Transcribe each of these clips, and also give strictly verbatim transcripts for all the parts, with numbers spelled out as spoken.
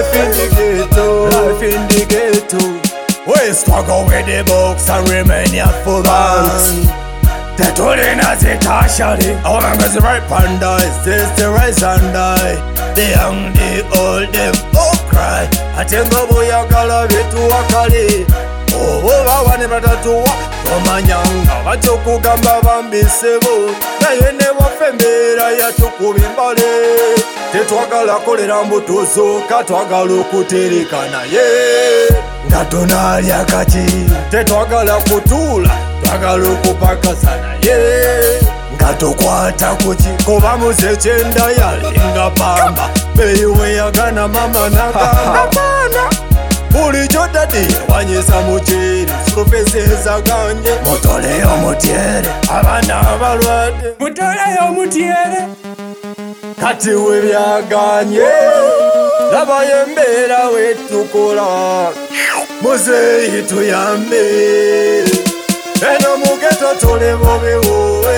life in the ghetto, life in the ghetto. We struggle with the books and remain here for banks. The tooling as it actually, our members right panda is this the rise and die. The young, the old, them all cry. I tell my boy I gotta be to wakali. Oh, oh, I want to do Omanyanga, Wachoku Gamba Bambi Sebo. Nayene wafembera ya tukubimbale. Tetwagala kolera mbutuzo, katwagala okuterikana ye. Ngatonalya kati, tetwagala kutula, twagala okupakasana ye. Ngatokwata kuki, kuba musechenda yalinga pamba. Beyiwe yagana mama nagamba. Bulijjo dadi wanyisa muceere profeseza ganye mutoleyo mutyere abaana abalwadde mutoleyo mutyere kati we byaganye labayo embeera wetukola muzeeyi tuyambe eno mugeto tole bobewowe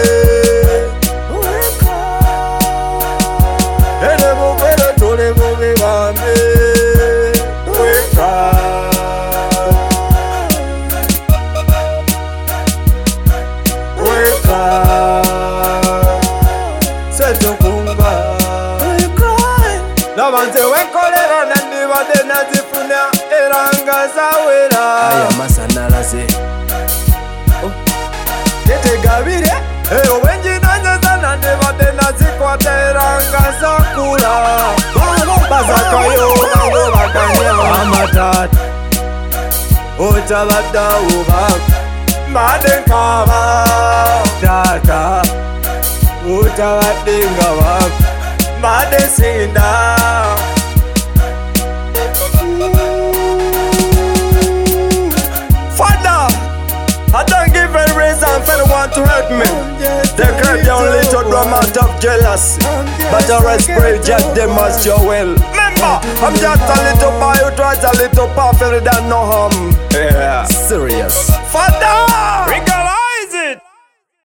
ene mugwero tole bobe bambe Nabanze wekolera nandibadde nazifuna eranga zawera aya masanalaze tetegabire eyo wenjinanyeza nandibadde nazikwata eranga zakula bazakayo bango baganya amatata otabaddawo baka mbadde nkaba tata otabadde nga baka mbadde sinda Father, I don't give a reason for anyone to hurt me. They create their own little drama out of jealousy, but I respect just them as your will. Remember, I'm just a little boy who tries a little perfect than no harm. Yeah, serious. Father,